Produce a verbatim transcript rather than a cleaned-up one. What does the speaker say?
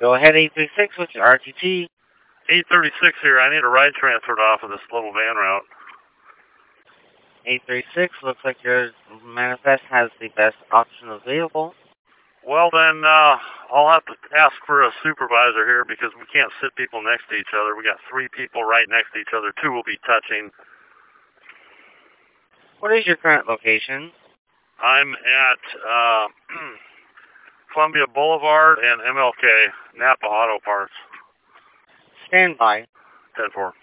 Go ahead, eight three six, what's your R T T? eight thirty-six here. I need a ride transferred off of this little van route. eight three six, looks like your manifest has the best option available. Well, then, uh, I'll have to ask for a supervisor here because we can't sit people next to each other. We got three people right next to each other. Two will be touching. What is your current location? I'm at uh, Columbia Boulevard and M L K, Napa Auto Parts. Stand by. ten four.